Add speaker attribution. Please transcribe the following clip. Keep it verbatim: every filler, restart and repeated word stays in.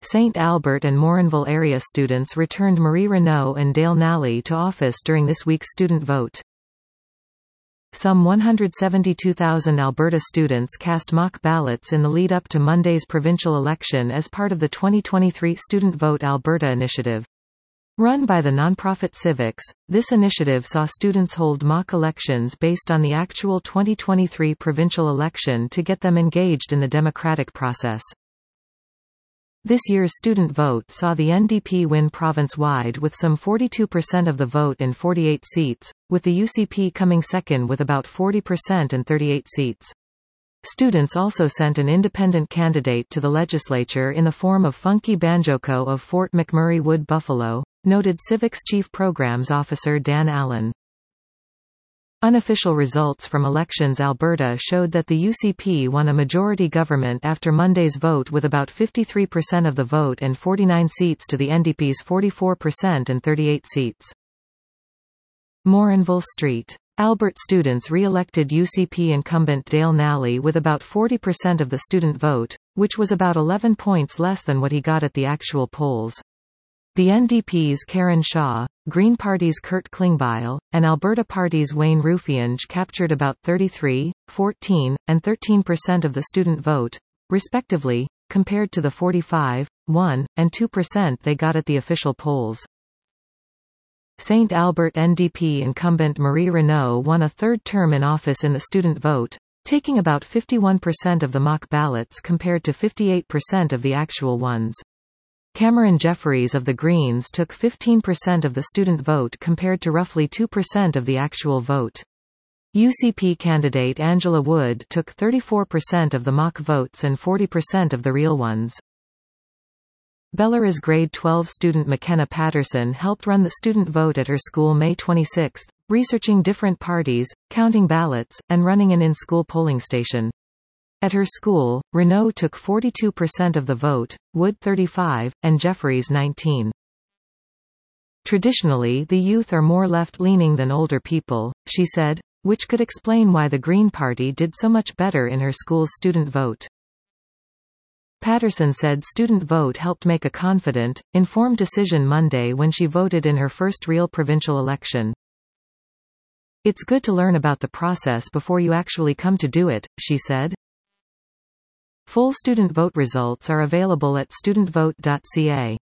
Speaker 1: Saint Albert and Morinville area students returned Marie Renault and Dale Nally to office during this week's student vote. Some one hundred seventy-two thousand Alberta students cast mock ballots in the lead-up to Monday's provincial election as part of the twenty twenty-three Student Vote Alberta initiative. Run by the nonprofit Civics, this initiative saw students hold mock elections based on the actual twenty twenty-three provincial election to get them engaged in the democratic process. This year's student vote saw the N D P win province-wide with some forty-two percent of the vote in forty-eight seats, with the U C P coming second with about forty percent and thirty-eight seats. Students also sent an independent candidate to the legislature in the form of Funky Banjoko of Fort McMurray Wood Buffalo, noted Civics Chief Programs Officer Dan Allen. Unofficial results from Elections Alberta showed that the U C P won a majority government after Monday's vote with about fifty-three percent of the vote and forty-nine seats to the N D P's forty-four percent and thirty-eight seats. Morinville Street. Albert students re-elected U C P incumbent Dale Nally with about forty percent of the student vote, which was about eleven points less than what he got at the actual polls. The N D P's Karen Shaw, Green Party's Kurt Klingbeil, and Alberta Party's Wayne Rufiange captured about thirty-three, fourteen, and thirteen percent of the student vote, respectively, compared to the forty-five, one, and two percent they got at the official polls. Saint Albert N D P incumbent Marie Renault won a third term in office in the student vote, taking about fifty-one percent of the mock ballots compared to fifty-eight percent of the actual ones. Cameron Jeffries of the Greens took fifteen percent of the student vote compared to roughly two percent of the actual vote. U C P candidate Angela Wood took thirty-four percent of the mock votes and forty percent of the real ones. Bellara's grade twelve student McKenna Patterson helped run the student vote at her school May twenty-sixth, researching different parties, counting ballots, and running an in-school polling station. At her school, Renault took forty-two percent of the vote, Wood thirty-five, and Jeffries nineteen. Traditionally the youth are more left-leaning than older people, she said, which could explain why the Green Party did so much better in her school's student vote. Patterson said student vote helped make a confident, informed decision Monday when she voted in her first real provincial election. "It's good to learn about the process before you actually come to do it," she said. Full student vote results are available at student vote dot c a.